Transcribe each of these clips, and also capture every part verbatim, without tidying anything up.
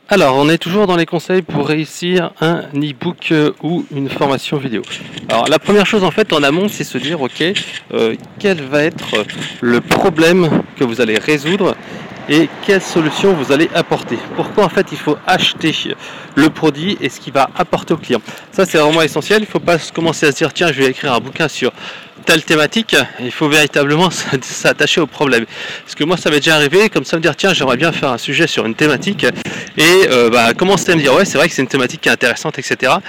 Alors, on est toujours dans les conseils pour réussir un e-book euh, ou une formation vidéo. Alors, la première chose en fait en amont, c'est se dire, ok, euh, quel va être le problème que vous allez résoudre et quelle solution vous allez apporter. Pourquoi en fait il faut acheter le produit et ce qu'il va apporter au client. Ça, c'est vraiment essentiel. Il ne faut pas commencer à se dire, tiens, je vais écrire un bouquin sur telle thématique. Il faut véritablement s'attacher au problème. Parce que moi, ça m'est déjà arrivé comme ça, me dire, tiens, j'aimerais bien faire un sujet sur une thématique et euh, bah, commencer à me dire, ouais, c'est vrai que c'est une thématique qui est intéressante, et cetera.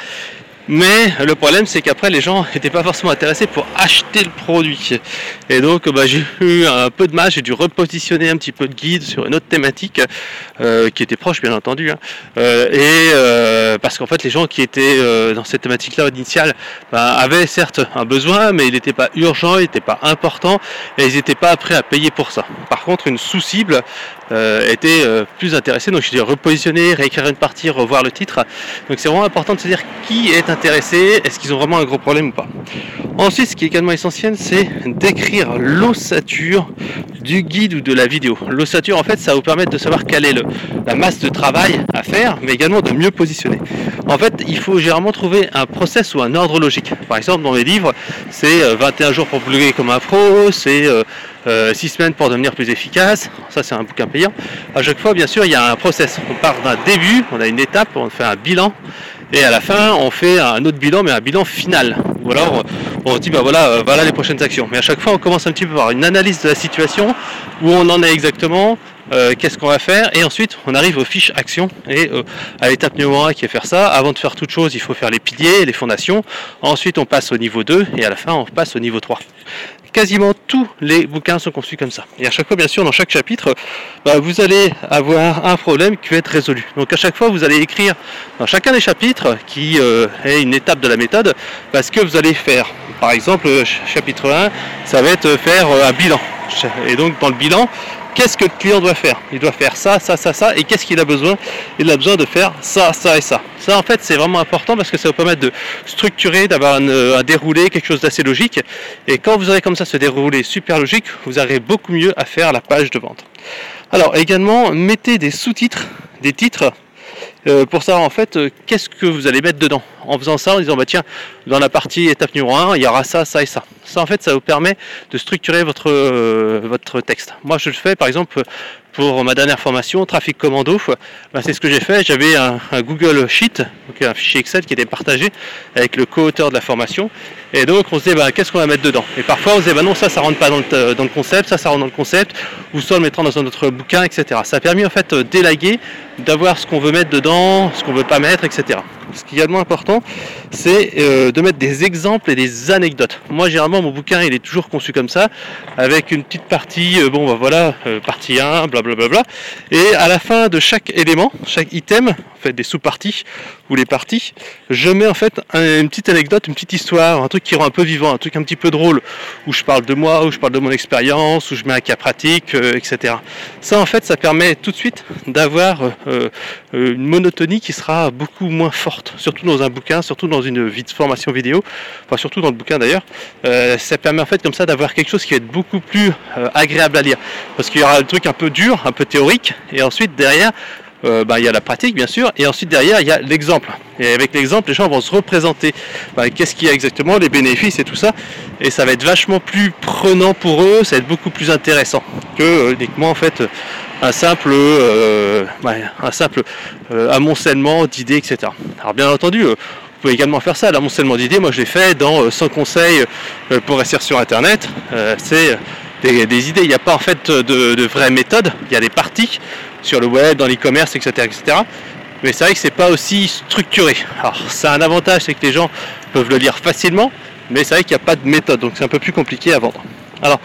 Mais le problème, c'est qu'après, les gens n'étaient pas forcément intéressés pour acheter le produit. Et donc, bah, j'ai eu un peu de mal, j'ai dû repositionner un petit peu de guide sur une autre thématique, euh, qui était proche, bien entendu. Hein. Euh, et euh, parce qu'en fait, les gens qui étaient euh, dans cette thématique-là initiale bah, avaient certes un besoin, mais il n'était pas urgent, il n'était pas important, et ils n'étaient pas prêts à payer pour ça. Par contre, une sous-cible euh, était euh, plus intéressée, donc j'ai dû repositionner, réécrire une partie, revoir le titre. Donc c'est vraiment important de se dire qui est intéressé, est-ce qu'ils ont vraiment un gros problème ou pas. Ensuite, ce qui est également essentiel, c'est d'écrire l'ossature du guide ou de la vidéo. L'ossature, en fait, ça va vous permettre de savoir quelle est le, la masse de travail à faire, mais également de mieux positionner. En fait, il faut généralement trouver un process ou un ordre logique. Par exemple, dans mes livres, c'est vingt et un jours pour bloguer comme un pro, c'est euh, euh, six semaines pour devenir plus efficace. Ça, c'est un bouquin payant. À chaque fois, bien sûr, il y a un process. On part d'un début, on a une étape, on fait un bilan. Et à la fin, on fait un autre bilan, mais un bilan final. Ou alors, on se dit, bah voilà, euh, voilà les prochaines actions. Mais à chaque fois, on commence un petit peu par une analyse de la situation, où on en est exactement, euh, qu'est-ce qu'on va faire, et ensuite, on arrive aux fiches actions, et euh, à l'étape numéro un qui est faire ça. Avant de faire toute chose, il faut faire les piliers, les fondations. Ensuite, on passe au niveau deux, et à la fin, on passe au niveau trois. Quasiment tous les bouquins sont conçus comme ça. Et à chaque fois, bien sûr, dans chaque chapitre, bah, vous allez avoir un problème qui va être résolu. Donc à chaque fois, vous allez écrire dans chacun des chapitres, qui euh, est une étape de la méthode, bah, ce que vous allez faire. Par exemple, chapitre un, ça va être faire un bilan. Et donc dans le bilan, qu'est-ce que le client doit faire? Il doit faire ça, ça, ça, ça, et qu'est-ce qu'il a besoin? Il a besoin de faire ça, ça et ça. Ça, en fait, c'est vraiment important parce que ça va permettre de structurer, d'avoir un, un déroulé, quelque chose d'assez logique. Et quand vous aurez comme ça ce déroulé super logique, vous aurez beaucoup mieux à faire la page de vente. Alors, également, mettez des sous-titres, des titres, euh, pour savoir en fait euh, qu'est-ce que vous allez mettre dedans. En faisant ça, en disant, bah tiens, dans la partie étape numéro un, il y aura ça, ça et ça. Ça, en fait, ça vous permet de structurer votre, euh, votre texte. Moi, je le fais, par exemple, pour ma dernière formation, Trafic Commando, ben, c'est ce que j'ai fait. J'avais un, un Google Sheet, donc un fichier Excel qui était partagé avec le co-auteur de la formation. Et donc, on se disait, ben, qu'est-ce qu'on va mettre dedans? Et parfois, on se disait, ben non, ça, ça rentre pas dans le, dans le concept, ça, ça rentre dans le concept, ou soit on le mettra dans un autre bouquin, et cetera. Ça a permis, en fait, d'élaguer, d'avoir ce qu'on veut mettre dedans, ce qu'on veut pas mettre, et cetera. Ce qui est également important, c'est euh, de mettre des exemples et des anecdotes. Moi, généralement, mon bouquin, il est toujours conçu comme ça, avec une petite partie, euh, bon, ben voilà, euh, partie un, blablabla. Et à la fin de chaque élément, chaque item, en fait, des sous-parties ou les parties, je mets en fait un, une petite anecdote, une petite histoire, un truc qui rend un peu vivant, un truc un petit peu drôle, où je parle de moi, où je parle de mon expérience, où je mets un cas pratique, euh, et cetera. Ça, en fait, ça permet tout de suite d'avoir euh, une monotonie qui sera beaucoup moins forte, surtout dans un bouquin, surtout dans une formation vidéo, enfin surtout dans le bouquin d'ailleurs. Euh, ça permet en fait comme ça d'avoir quelque chose qui va être beaucoup plus euh, agréable à lire, parce qu'il y aura le truc un peu dur, un peu théorique, et ensuite derrière, Euh, bah, il y a la pratique bien sûr, et ensuite derrière il y a l'exemple, et avec l'exemple les gens vont se représenter bah, qu'est-ce qu'il y a exactement, les bénéfices et tout ça, et ça va être vachement plus prenant pour eux, ça va être beaucoup plus intéressant que euh, uniquement en fait un simple euh, ouais, un simple euh, amoncellement d'idées, etc. Alors bien entendu euh, vous pouvez également faire ça, l'amoncellement d'idées, moi je l'ai fait dans euh, cent conseils euh, pour réussir sur internet. euh, c'est des, des idées, il n'y a pas en fait de, de vraies méthodes, il y a des parties sur le web, dans l'e-commerce, et cetera, et cetera. Mais c'est vrai que c'est pas aussi structuré. Alors, ça a un avantage, c'est que les gens peuvent le lire facilement, mais c'est vrai qu'il n'y a pas de méthode, donc c'est un peu plus compliqué à vendre. Alors,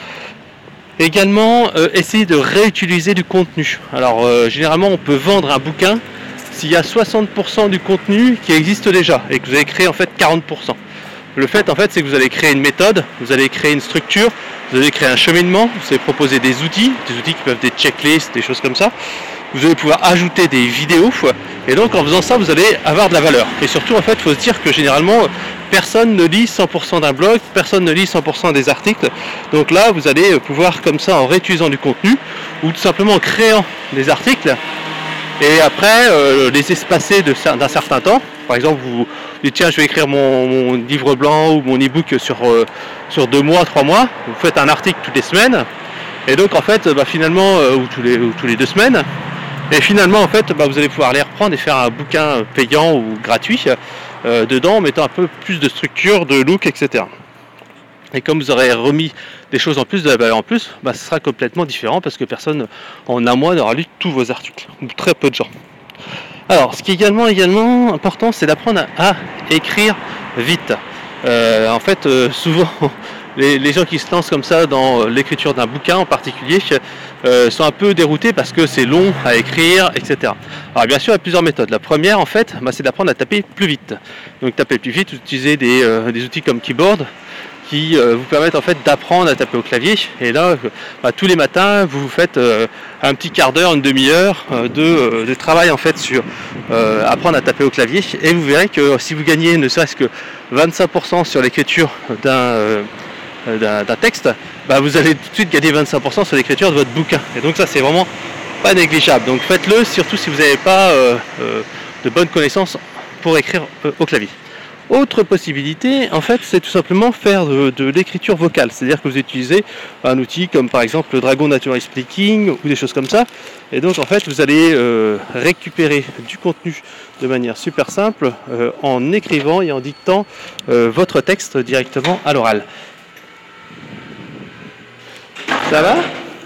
également, euh, essayer de réutiliser du contenu. Alors, euh, généralement, on peut vendre un bouquin s'il y a soixante pour cent du contenu qui existe déjà et que vous avez créé en fait quarante pour cent. Le fait, en fait, c'est que vous allez créer une méthode, vous allez créer une structure, vous allez créer un cheminement, vous allez proposer des outils, des outils qui peuvent être des checklists, des choses comme ça. Vous allez pouvoir ajouter des vidéos, et donc en faisant ça, vous allez avoir de la valeur. Et surtout, en fait, il faut se dire que généralement, personne ne lit cent pour cent d'un blog, personne ne lit cent pour cent des articles. Donc là, vous allez pouvoir, comme ça, en réutilisant du contenu, ou tout simplement en créant des articles, Et après, euh, les espacer de, d'un certain temps. Par exemple, vous dites tiens, je vais écrire mon, mon livre blanc ou mon e-book sur, euh, sur deux mois, trois mois. Vous faites un article toutes les semaines. Et donc en fait, bah, finalement, euh, ou, tous les, ou tous les deux semaines. Et finalement, en fait, bah, vous allez pouvoir les reprendre et faire un bouquin payant ou gratuit euh, dedans, en mettant un peu plus de structure, de look, et cetera. Et comme vous aurez remis des choses en plus, de la valeur en plus, bah, ce sera complètement différent parce que personne en un mois n'aura lu tous vos articles, ou très peu de gens. Alors, ce qui est également, également important, c'est d'apprendre à, à écrire vite. Euh, en fait, euh, souvent, les, les gens qui se lancent comme ça dans l'écriture d'un bouquin en particulier euh, sont un peu déroutés parce que c'est long à écrire, et cetera. Alors bien sûr, il y a plusieurs méthodes. La première, en fait, bah, c'est d'apprendre à taper plus vite. Donc taper plus vite, utiliser des, euh, des outils comme Keyboard, qui euh, vous permettent en fait d'apprendre à taper au clavier. Et là, bah, tous les matins, vous vous faites euh, un petit quart d'heure, une demi-heure euh, de, euh, de travail en fait sur euh, apprendre à taper au clavier. Et vous verrez que si vous gagnez ne serait-ce que vingt-cinq pour cent sur l'écriture d'un, euh, d'un, d'un texte, bah, vous allez tout de suite gagner vingt-cinq pour cent sur l'écriture de votre bouquin. Et donc ça, c'est vraiment pas négligeable. Donc faites-le, surtout si vous n'avez pas euh, euh, de bonnes connaissances pour écrire euh, au clavier. Autre possibilité, en fait, c'est tout simplement faire de, de l'écriture vocale, c'est-à-dire que vous utilisez un outil comme par exemple le Dragon Natural Speaking ou des choses comme ça, et donc en fait vous allez euh, récupérer du contenu de manière super simple euh, en écrivant et en dictant euh, votre texte directement à l'oral. Ça va ?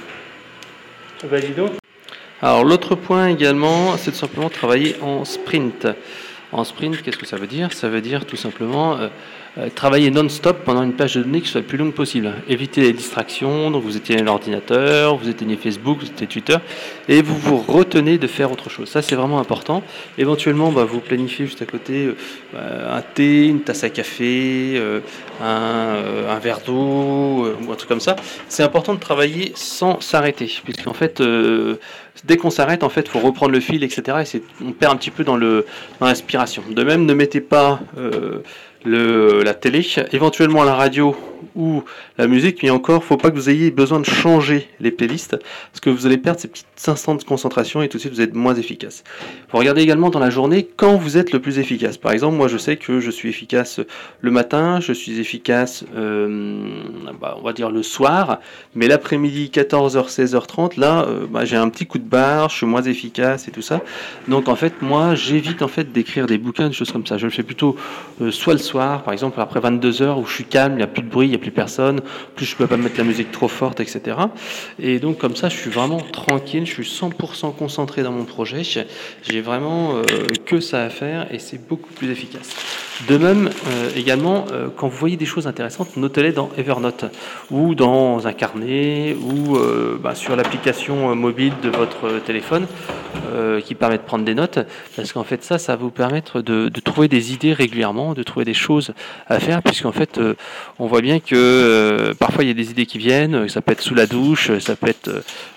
Bah, dis donc. Alors l'autre point également, c'est tout simplement travailler en sprint. En sprint, qu'est-ce que ça veut dire ? Ça veut dire tout simplement euh, euh, travailler non-stop pendant une plage de données qui soit le plus longue possible. Éviter les distractions, donc vous éteignez l'ordinateur, vous éteignez Facebook, vous éteignez Twitter, et vous vous retenez de faire autre chose. Ça, c'est vraiment important. Éventuellement, bah, vous planifiez juste à côté euh, un thé, une tasse à café, euh, un, euh, un verre d'eau, euh, ou un truc comme ça. C'est important de travailler sans s'arrêter, puisqu'en fait... Euh, dès qu'on s'arrête, en fait, il faut reprendre le fil, et cetera. Et c'est, on perd un petit peu dans, le, dans l'inspiration. De même, ne mettez pas euh, le, la télé, éventuellement la radio ou la musique, mais encore, il ne faut pas que vous ayez besoin de changer les playlists, parce que vous allez perdre ces petits instants de concentration et tout de suite vous êtes moins efficace. Il faut regarder également dans la journée quand vous êtes le plus efficace. Par exemple, moi je sais que je suis efficace le matin, je suis efficace, euh, bah, on va dire le soir, mais l'après-midi, quatorze heures, seize heures trente, là, euh, bah, j'ai un petit coup de barre, je suis moins efficace et tout ça. Donc en fait, moi, j'évite en fait d'écrire des bouquins, des choses comme ça. Je le fais plutôt euh, soit le soir, par exemple après vingt-deux heures où je suis calme, il n'y a plus de bruit, il n'y a plus personne, plus je ne peux pas mettre la musique trop forte, et cetera. Et donc comme ça, je suis vraiment tranquille, je suis cent pour cent concentré dans mon projet, j'ai vraiment euh, que ça à faire et c'est beaucoup plus efficace. De même, euh, également, euh, quand vous voyez des choses intéressantes, notez-les dans Evernote ou dans un carnet ou euh, bah, sur l'application mobile de votre téléphone euh, qui permet de prendre des notes, parce qu'en fait ça, ça va vous permettre de, de trouver des idées régulièrement, de trouver des choses à faire, puisqu'en fait euh, on voit bien que euh, parfois il y a des idées qui viennent, ça peut être sous la douche, ça peut être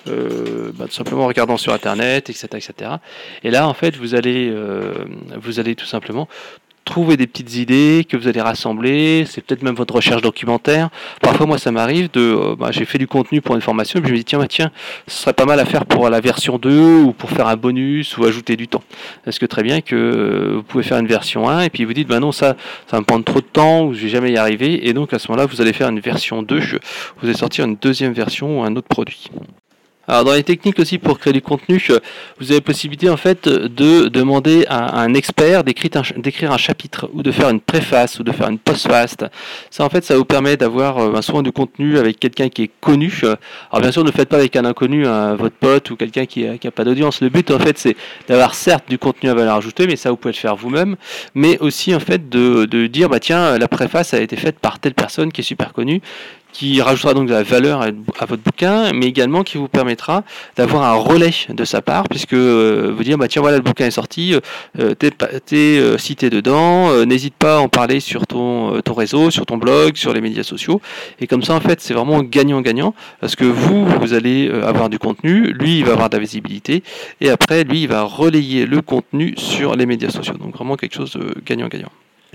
euh, bah, tout simplement en regardant sur internet, et cetera, et cetera. Et là en fait vous allez, euh, vous allez tout simplement trouver des petites idées que vous allez rassembler, c'est peut-être même votre recherche documentaire. Parfois, moi, ça m'arrive de, euh, bah, j'ai fait du contenu pour une formation, et puis je me dis, tiens, bah, tiens, ce serait pas mal à faire pour la version deux, ou pour faire un bonus, ou ajouter du temps. Est-ce que très bien que euh, vous pouvez faire une version un, et puis vous dites, bah non, ça, ça va me prendre trop de temps, ou je vais jamais y arriver, et donc à ce moment-là, vous allez faire une version deux, vous allez sortir une deuxième version ou un autre produit. Alors dans les techniques aussi pour créer du contenu, vous avez la possibilité en fait de demander à un expert d'écrire un, d'écrire un chapitre ou de faire une préface ou de faire une postface. Ça en fait ça vous permet d'avoir un soin du contenu avec quelqu'un qui est connu. Alors bien sûr ne le faites pas avec un inconnu, un, votre pote ou quelqu'un qui n'a qui a pas d'audience. Le but en fait c'est d'avoir certes du contenu à valeur ajoutée, mais ça vous pouvez le faire vous-même, mais aussi en fait de, de dire bah tiens la préface a été faite par telle personne qui est super connue, qui rajoutera donc de la valeur à votre bouquin, mais également qui vous permettra d'avoir un relais de sa part, puisque euh, vous dire bah tiens voilà le bouquin est sorti, euh, t'es, t'es euh, cité dedans, euh, n'hésite pas à en parler sur ton, euh, ton réseau, sur ton blog, sur les médias sociaux, et comme ça en fait c'est vraiment gagnant-gagnant, parce que vous, vous allez euh, avoir du contenu, lui il va avoir de la visibilité, et après lui il va relayer le contenu sur les médias sociaux, donc vraiment quelque chose de gagnant-gagnant.